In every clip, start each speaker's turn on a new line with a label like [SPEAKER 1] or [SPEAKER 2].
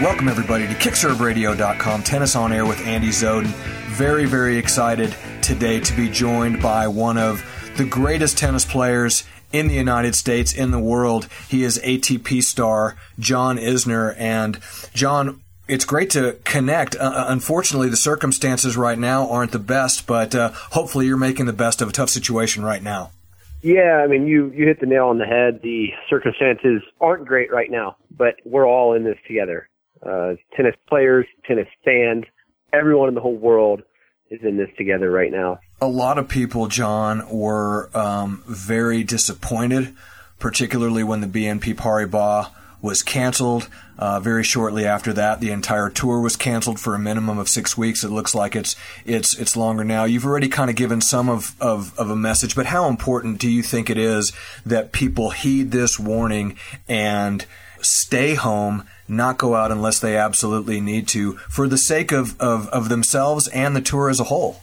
[SPEAKER 1] Welcome, everybody, to KickServeRadio.com, Tennis on Air with Andy Zoden. Very, very excited today to be joined by one of the greatest tennis players in the United States, in the world. He is ATP star John Isner. And, John, it's great to connect. Unfortunately, the circumstances right now aren't the best, but hopefully you're making the best of a tough situation right now.
[SPEAKER 2] Yeah, I mean, you hit the nail on the head. The circumstances aren't great right now, but we're all in this together. Tennis players, tennis fans, everyone in the whole world is in this together right now.
[SPEAKER 1] A lot of people, John, were very disappointed, particularly when the BNP Paribas was canceled. Very shortly after that, the entire tour was canceled for a minimum of 6 weeks. It looks like it's longer now. You've already kind of given some of a message, but how important do you think it is that people heed this warning and stay home, not go out unless they absolutely need to, for the sake of themselves and the tour as a whole?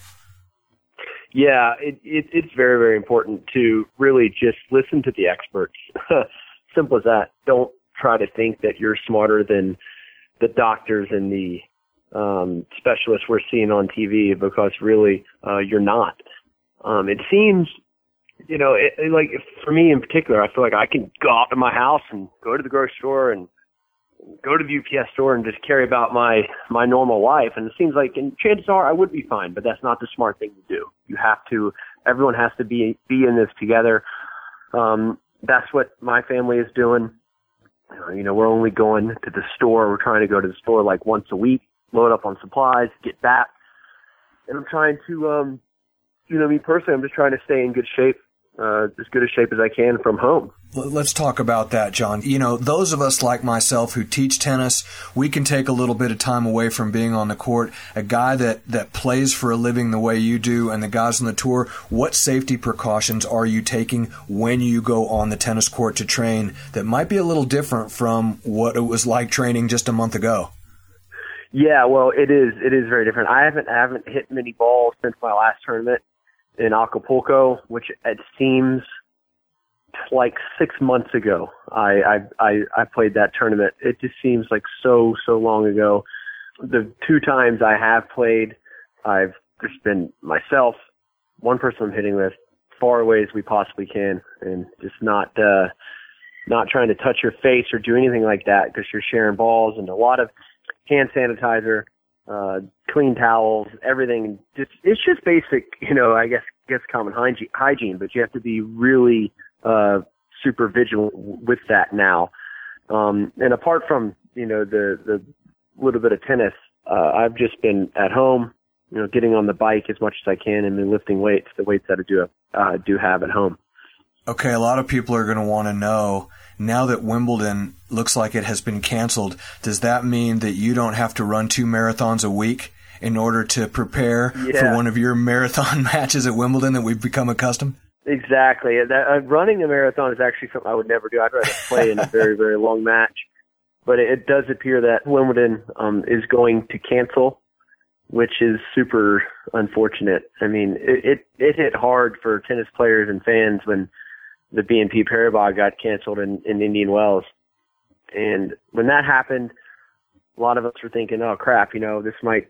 [SPEAKER 2] Yeah, it's very, very important to really just listen to the experts. Simple as that. Don't try to think that you're smarter than the doctors and the specialists we're seeing on TV, because really you're not. It seems, like for me in particular, I feel like I can go out to my house and go to the grocery store and go to the UPS store and just carry about my normal life. And it seems like, and chances are I would be fine, but that's not the smart thing to do. Everyone has to be in this together. That's what my family is doing. We're only going to the store. We're trying to go to the store like once a week, load up on supplies, get back. And I'm trying to, me personally, I'm just trying to stay in good shape, as good a shape as I can from home.
[SPEAKER 1] Let's talk about that, John. Those of us like myself who teach tennis, we can take a little bit of time away from being on the court. A guy that plays for a living the way you do, and the guys on the tour, what safety precautions are you taking when you go on the tennis court to train that might be a little different from what it was like training just a month ago?
[SPEAKER 2] Yeah, well, it is very different. I haven't hit many balls since my last tournament in Acapulco, which it seems like 6 months ago. I played that tournament. It just seems like so long ago. The 2 times I have played, I've just been myself, one person I'm hitting with, far away as we possibly can, and just not trying to touch your face or do anything like that, because you're sharing balls, and a lot of hand sanitizer, clean towels, everything. It's just basic, I guess common hygiene, but you have to be really super vigilant with that now. And apart from, the little bit of tennis, I've just been at home, getting on the bike as much as I can, and then lifting weights, the weights that I do have at home.
[SPEAKER 1] Okay, a lot of people are going to want to know, now that Wimbledon looks like it has been canceled, does that mean that you don't have to run 2 marathons a week in order to prepare for one of your marathon matches at Wimbledon that we've become accustomed?
[SPEAKER 2] Exactly. Running a marathon is actually something I would never do. I'd rather play in a very, very long match. But it does appear that Wimbledon is going to cancel, which is super unfortunate. I mean, it hit hard for tennis players and fans when the BNP Paribas got canceled in Indian Wells. And when that happened, a lot of us were thinking, oh, crap, this might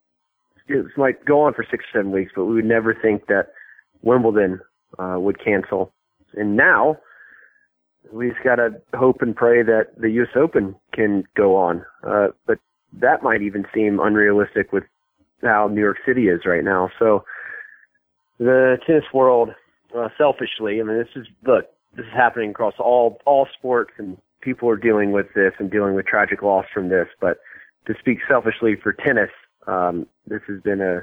[SPEAKER 2] go on for 6 or 7 weeks, but we would never think that Wimbledon would cancel. And now we just got to hope and pray that the U.S. Open can go on. But that might even seem unrealistic with how New York City is right now. So the tennis world, selfishly, I mean, this is happening across all sports, and people are dealing with this and dealing with tragic loss from this. But to speak selfishly for tennis, this has been a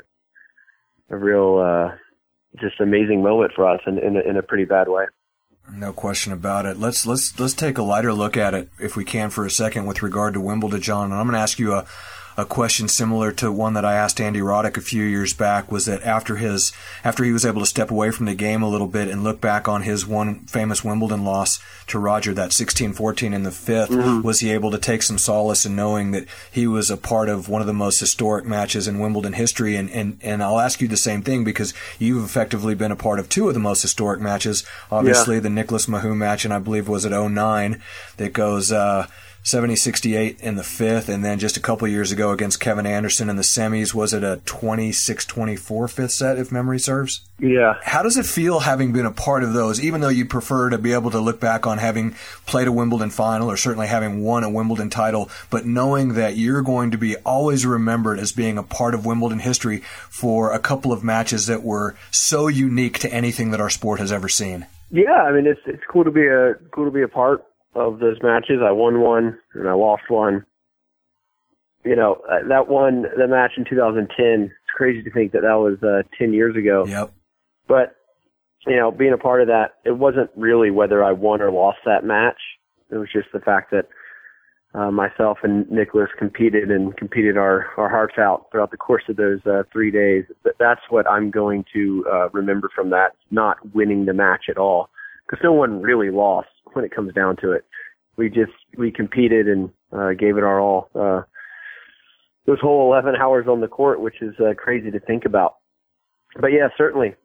[SPEAKER 2] real just amazing moment for us in a pretty bad way.
[SPEAKER 1] No question about it. Let's take a lighter look at it, if we can, for a second, with regard to Wimbledon, John. And I'm going to ask you a a question similar to one that I asked Andy Roddick a few years back, was that after he was able to step away from the game a little bit and look back on his one famous Wimbledon loss to Roger, that 16-14 in the fifth, was he able to take some solace in knowing that he was a part of one of the most historic matches in Wimbledon history? And I'll ask you the same thing, because you've effectively been a part of two of the most historic matches. Obviously, the Nicholas Mahut match, and I believe was at 09, that goes 70-68 in the fifth, and then just a couple years ago against Kevin Anderson in the semis, was it a 26-24 fifth set, if memory serves?
[SPEAKER 2] Yeah.
[SPEAKER 1] How does it feel having been a part of those, even though you prefer to be able to look back on having played a Wimbledon final or certainly having won a Wimbledon title, but knowing that you're going to be always remembered as being a part of Wimbledon history for a couple of matches that were so unique to anything that our sport has ever seen?
[SPEAKER 2] Yeah, I mean, it's cool to be a part of those matches. I won one and I lost one. You know, the match in 2010, it's crazy to think that was 10 years ago.
[SPEAKER 1] Yep.
[SPEAKER 2] But, you know, being a part of that, it wasn't really whether I won or lost that match. It was just the fact that myself and Nicholas competed our hearts out throughout the course of those 3 days. But that's what I'm going to remember from that, not winning the match at all. Because no one really lost when it comes down to it. We competed and gave it our all. Those whole 11 hours on the court, which is crazy to think about. But yeah, certainly,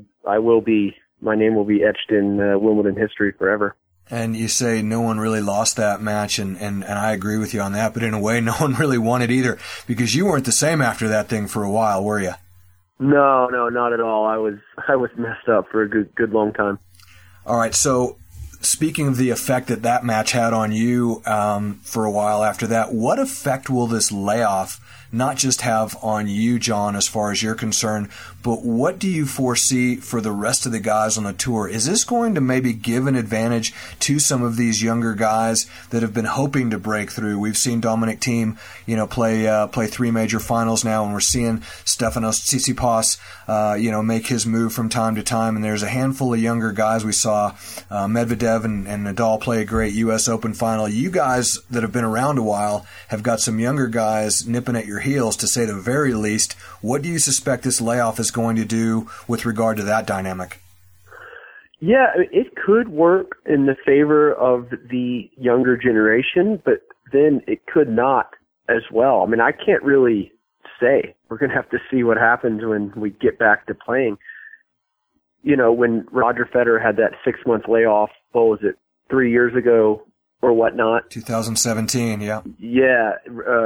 [SPEAKER 2] my name will be etched in Wimbledon history forever.
[SPEAKER 1] And you say no one really lost that match, and I agree with you on that, but in a way, no one really won it either, because you weren't the same after that thing for a while, were you?
[SPEAKER 2] No, not at all. I was messed up for a good long time.
[SPEAKER 1] All right, so speaking of the effect that match had on you for a while after that, what effect will this layoff not just have on you, John, as far as you're concerned, but what do you foresee for the rest of the guys on the tour? Is this going to maybe give an advantage to some of these younger guys that have been hoping to break through? We've seen Dominic Thiem, play three major finals now, and we're seeing Stefanos Tsitsipas, make his move from time to time. And there's a handful of younger guys. We saw Medvedev and Nadal play a great U.S. Open final. You guys that have been around a while have got some younger guys nipping at your heels, to say the very least. What do you suspect this layoff is going to do with regard to that dynamic?
[SPEAKER 2] Yeah, it could work in the favor of the younger generation, but then it could not as well. I mean, I can't really say. We're going to have to see what happens when we get back to playing. You know, when Roger Federer had that 6-month layoff, what was it, 3 years ago or whatnot?
[SPEAKER 1] 2017, yeah.
[SPEAKER 2] Yeah,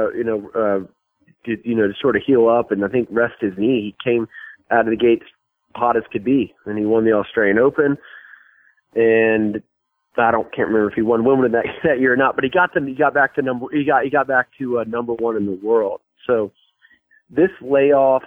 [SPEAKER 2] to sort of heal up and I think rest his knee. He came out of the gates hot as could be, and he won the Australian Open. And can't remember if he won Wimbledon that year or not, but he got back to number one in the world. So this layoff,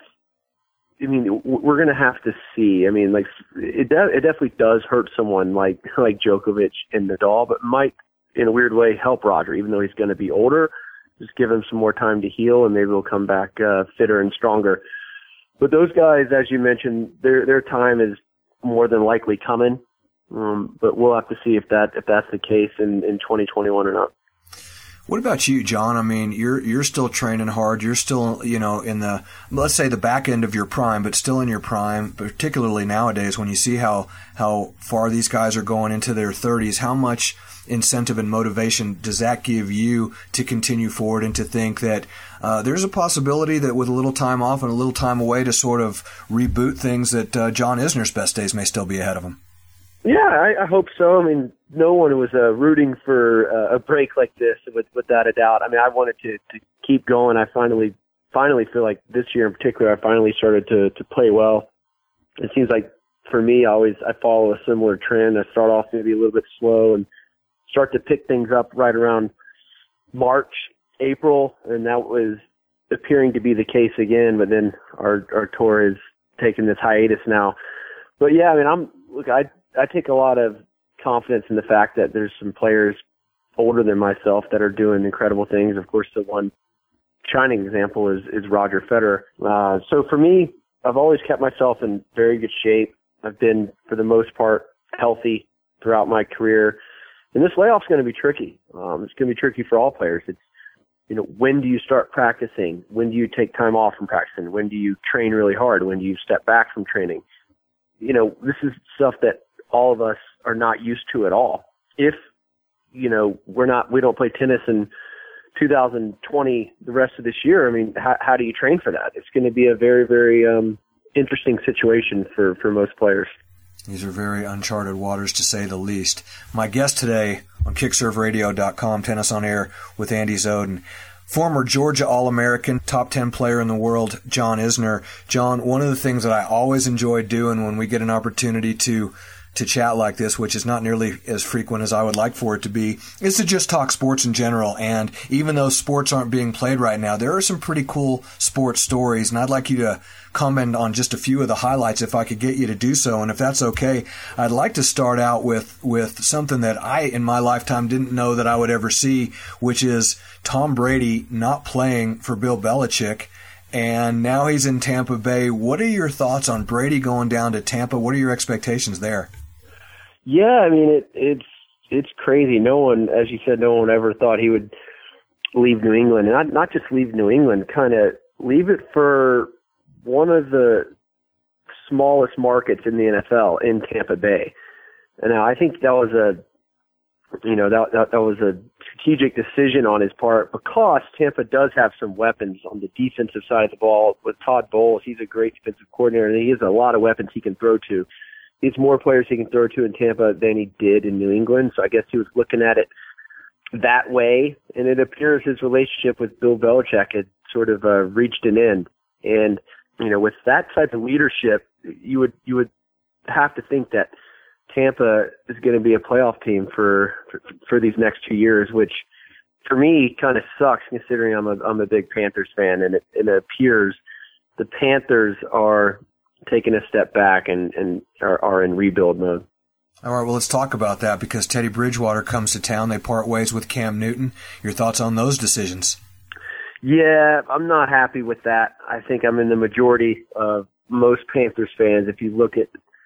[SPEAKER 2] I mean, we're going to have to see. I mean, like it definitely does hurt someone like Djokovic and Nadal, but might in a weird way help Roger, even though he's going to be older. Just give him some more time to heal, and maybe he'll come back fitter and stronger. But those guys, as you mentioned, their time is more than likely coming. But we'll have to see if that's the case in 2021 or not.
[SPEAKER 1] What about you, John? I mean, you're still training hard. You're still, in the, let's say, the back end of your prime, but still in your prime, particularly nowadays when you see how far these guys are going into their 30s. How much incentive and motivation does that give you to continue forward and to think that there's a possibility that with a little time off and a little time away to sort of reboot things, that John Isner's best days may still be ahead of him?
[SPEAKER 2] Yeah, I hope so. I mean, no one was rooting for a break like this, without a doubt. I mean, I wanted to keep going. I finally feel like this year in particular, I finally started to play well. It seems like for me, I follow a similar trend. I start off maybe a little bit slow and start to pick things up right around March, April, and that was appearing to be the case again. But then our tour is taking this hiatus now. But yeah, I mean, I take a lot of confidence in the fact that there's some players older than myself that are doing incredible things. Of course, the one shining example is Roger Federer. So for me, I've always kept myself in very good shape. I've been, for the most part, healthy throughout my career. And this layoff's going to be tricky. It's going to be tricky for all players. It's, when do you start practicing? When do you take time off from practicing? When do you train really hard? When do you step back from training? This is stuff that all of us are not used to at all. If, we don't play tennis in 2020, the rest of this year, I mean, how do you train for that? It's going to be a very, very interesting situation for most players.
[SPEAKER 1] These are very uncharted waters, to say the least. My guest today on kicksurfradio.com, Tennis on Air with Andy Zoden. Former Georgia All-American, top 10 player in the world, John Isner. John, one of the things that I always enjoy doing when we get an opportunity to chat like this, which is not nearly as frequent as I would like for it to be, is to just talk sports in general. And even though sports aren't being played right now, there are some pretty cool sports stories, and I'd like you to comment on just a few of the highlights if I could get you to do so. And if that's okay, I'd like to start out with something that I, in my lifetime, didn't know that I would ever see, which is Tom Brady not playing for Bill Belichick. And now he's in Tampa Bay. What are your thoughts on Brady going down to Tampa? What are your expectations there?
[SPEAKER 2] Yeah, I mean, it's crazy. No one, as you said, no one ever thought he would leave New England. And not just leave New England, kind of leave it for one of the smallest markets in the NFL in Tampa Bay. And I think that was that was a strategic decision on his part, because Tampa does have some weapons on the defensive side of the ball with Todd Bowles. He's a great defensive coordinator, and he has a lot of weapons he can throw to. He has more players he can throw to in Tampa than he did in New England. So I guess he was looking at it that way. And it appears his relationship with Bill Belichick had sort of reached an end. And, with that type of leadership, you would have to think that Tampa is going to be a playoff team for these next 2 years, which for me kind of sucks, considering I'm a big Panthers fan, and it appears the Panthers are taking a step back and are in rebuild mode.
[SPEAKER 1] All right, well, let's talk about that, because Teddy Bridgewater comes to town. They part ways with Cam Newton. Your thoughts on those decisions?
[SPEAKER 2] Yeah, I'm not happy with that. I think I'm in the majority of most Panthers fans. If you look at,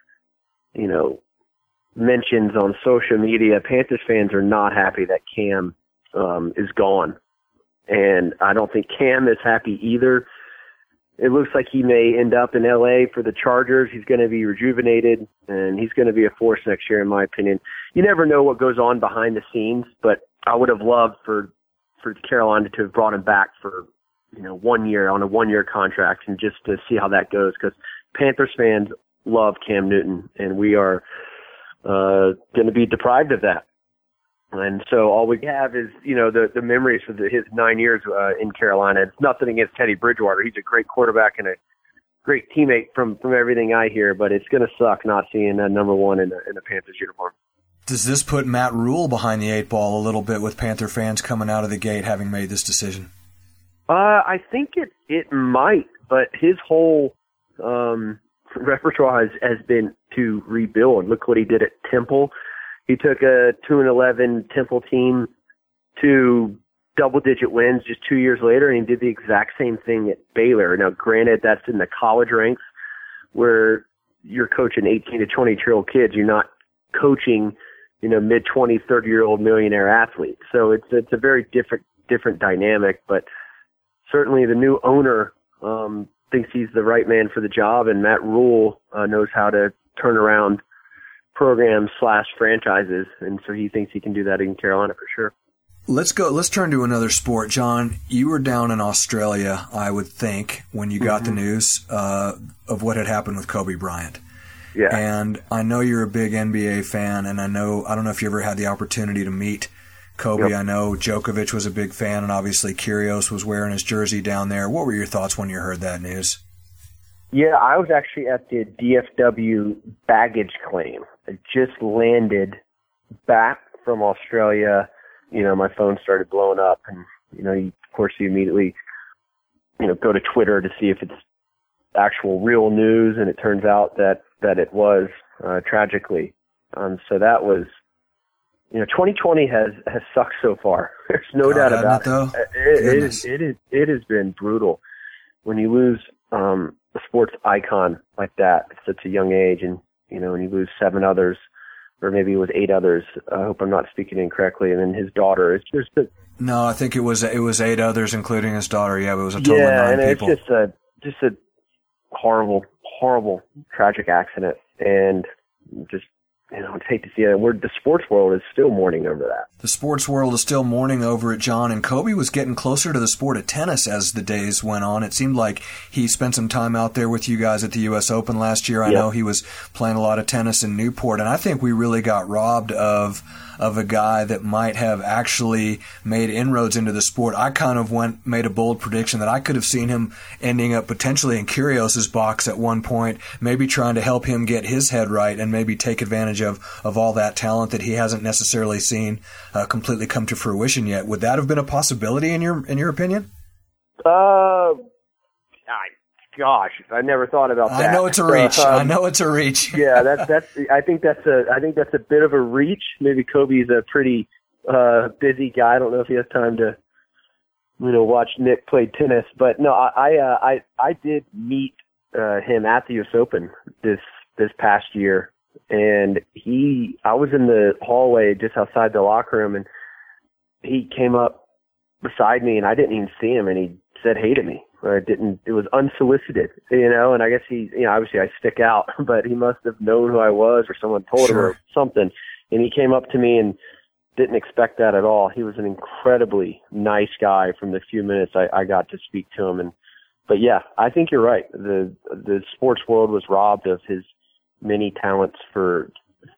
[SPEAKER 2] mentions on social media, Panthers fans are not happy that Cam is gone. And I don't think Cam is happy either. It looks like he may end up in L.A. for the Chargers. He's going to be rejuvenated, and he's going to be a force next year, in my opinion. You never know what goes on behind the scenes, but I would have loved for Carolina to have brought him back for 1 year on a 1-year contract, and just to see how that goes, because Panthers fans love Cam Newton, and we are going to be deprived of that. And so all we have is, the memories of his 9 years in Carolina. It's nothing against Teddy Bridgewater. He's a great quarterback and a great teammate from everything I hear, but it's going to suck not seeing number one in a Panthers uniform.
[SPEAKER 1] Does this put Matt Rule behind the 8 ball a little bit, with Panther fans coming out of the gate having made this decision?
[SPEAKER 2] I think it might, but his whole repertoire has been to rebuild. Look what he did at Temple. He took a 2-11 Temple team to double-digit wins just 2 years later, and he did the exact same thing at Baylor. Now, granted, that's in the college ranks where you're coaching 18 to 22-year-old kids. You're not coaching, mid-20, 30-year-old millionaire athletes. So it's a very different dynamic, but certainly the new owner thinks he's the right man for the job, and Matt Rule knows how to turn around programs / franchises, and so he thinks he can do that in Carolina for sure.
[SPEAKER 1] Let's turn to another sport. John, you were down in Australia, I would think, when you got the news of what had happened with Kobe Bryant.
[SPEAKER 2] Yeah.
[SPEAKER 1] And I know you're a big NBA fan, and I don't know if you ever had the opportunity to meet Kobe. Yep. I know Djokovic was a big fan, and obviously Kyrgios was wearing his jersey down there. What were your thoughts when you heard that news?
[SPEAKER 2] Yeah, I was actually at the DFW baggage claim. I just landed back from Australia. My phone started blowing up, and, of course you immediately, go to Twitter to see if it's actual real news, and it turns out that it was, tragically. So that was, 2020 has sucked so far. There's no doubt about it. It has been brutal. When you lose, a sports icon like that at such a young age, and when you lose 7 others, or maybe it was 8 others. I hope I'm not speaking incorrectly. And then his daughter.
[SPEAKER 1] No, I think it was 8 others, including his daughter. Yeah, but it was a total of 9 people.
[SPEAKER 2] It's just a horrible, tragic accident, and just. I'd hate to see it. The sports world is still mourning over that.
[SPEAKER 1] The sports world is still mourning over it, John. And Kobe was getting closer to the sport of tennis as the days went on. It seemed like he spent some time out there with you guys at the U.S. Open last year. I know he was playing a lot of tennis in Newport. And I think we really got robbed of of a guy that might have actually made inroads into the sport. I kind of made a bold prediction that I could have seen him ending up potentially in Kyrgios's box at one point, maybe trying to help him get his head right and maybe take advantage of all that talent that he hasn't necessarily seen completely come to fruition yet. Would that have been a possibility in your opinion?
[SPEAKER 2] Gosh, I never thought about that.
[SPEAKER 1] I know it's a reach.
[SPEAKER 2] Yeah, I think that's a bit of a reach. Maybe Kobe's a pretty busy guy. I don't know if he has time to, watch Nick play tennis. But no, I did meet him at the US Open this past year, and I was in the hallway just outside the locker room, and he came up beside me, and I didn't even see him, and he said hey to me. It was unsolicited, and I guess he, obviously I stick out, but he must have known who I was or someone told him or something. And he came up to me and didn't expect that at all. He was an incredibly nice guy from the few minutes I got to speak to him. But yeah, I think you're right. The sports world was robbed of his many talents for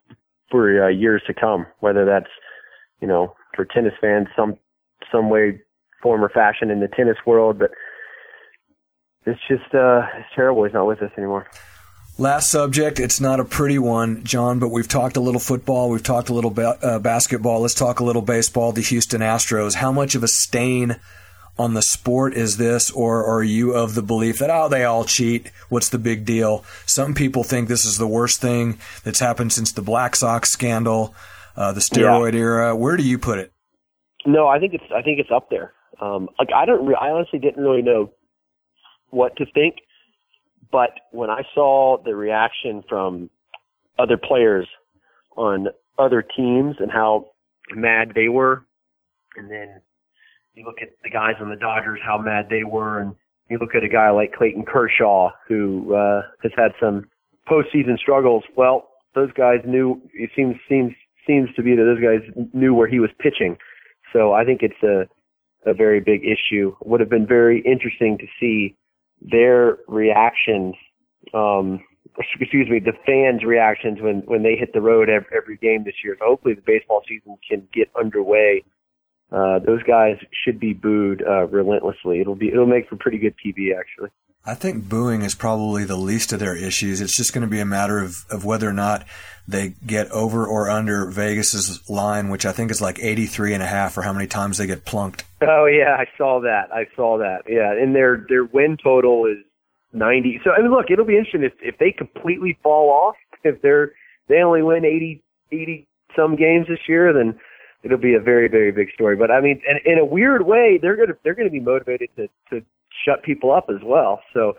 [SPEAKER 2] years to come, whether that's, for tennis fans, some way, form or fashion in the tennis world, but it's just it's terrible he's not with us anymore.
[SPEAKER 1] Last subject. It's not a pretty one, John, but we've talked a little football. We've talked a little basketball. Let's talk a little baseball. The Houston Astros. How much of a stain on the sport is this, or are you of the belief that, they all cheat? What's the big deal? Some people think this is the worst thing that's happened since the Black Sox scandal, the steroid era. Where do you put it?
[SPEAKER 2] No, I think it's up there. I honestly didn't really know what to think, but when I saw the reaction from other players on other teams and how mad they were, and then you look at the guys on the Dodgers, how mad they were, and you look at a guy like Clayton Kershaw, who has had some postseason struggles. Well, those guys knew. It seems to be that those guys knew where he was pitching. So I think it's a very big issue. It would have been very interesting to see their reactions, the fans' reactions when they hit the road every game this year. So hopefully the baseball season can get underway. Those guys should be booed relentlessly. It'll make for pretty good TV, actually.
[SPEAKER 1] I think booing is probably the least of their issues. It's just going to be a matter of whether or not they get over or under Vegas's line, which I think is like 83.5, or how many times they get plunked.
[SPEAKER 2] Oh yeah, I saw that. Yeah, and their win total is 90. So I mean, look, it'll be interesting if they completely fall off. If they only win 80 some games this year, then it'll be a very, very big story. But I mean, in a weird way, they're gonna be motivated to shut people up as well. So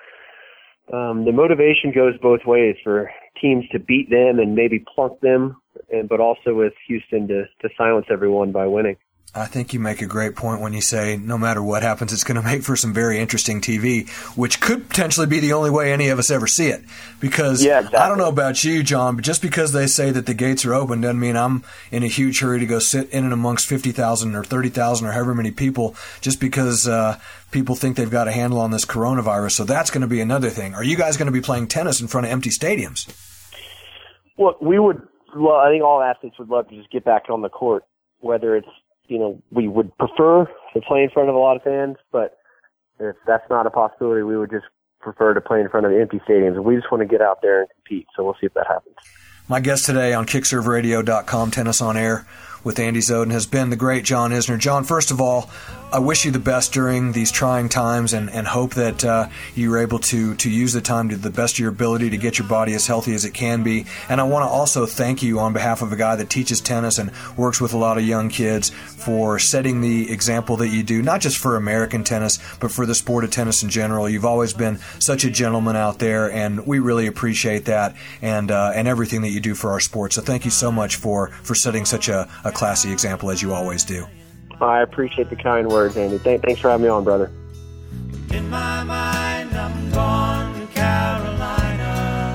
[SPEAKER 2] the motivation goes both ways for teams to beat them and maybe plunk them, but also with Houston to silence everyone by winning.
[SPEAKER 1] I think you make a great point when you say no matter what happens, it's going to make for some very interesting TV, which could potentially be the only way any of us ever see it. Because exactly. I don't know about you, John, but just because they say that the gates are open doesn't mean I'm in a huge hurry to go sit in and amongst 50,000 or 30,000 or however many people just because people think they've got a handle on this coronavirus. So that's going to be another thing. Are you guys going to be playing tennis in front of empty stadiums?
[SPEAKER 2] Well, I think all athletes would love to just get back on the court, whether it's, we would prefer to play in front of a lot of fans, but if that's not a possibility, we would just prefer to play in front of empty stadiums. And we just want to get out there and compete, so we'll see if that happens.
[SPEAKER 1] My guest today on KickServeRadio.com, Tennis on Air with Andy Zoden, has been the great John Isner. John, first of all, I wish you the best during these trying times and hope that you're able to use the time to the best of your ability to get your body as healthy as it can be. And I want to also thank you on behalf of a guy that teaches tennis and works with a lot of young kids for setting the example that you do, not just for American tennis, but for the sport of tennis in general. You've always been such a gentleman out there, and we really appreciate that and everything that you do for our sport. So thank you so much for setting such a classy example as you always do.
[SPEAKER 2] I appreciate the kind words, Andy. Thanks for having me on, brother.
[SPEAKER 3] In my mind, I'm gone to Carolina.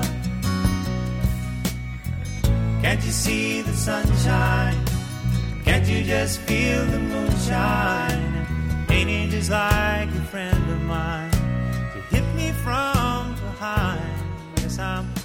[SPEAKER 3] Can't you see the sunshine? Can't you just feel the moonshine? Ain't it just like a friend of mine to hit me from behind? Yes, I'm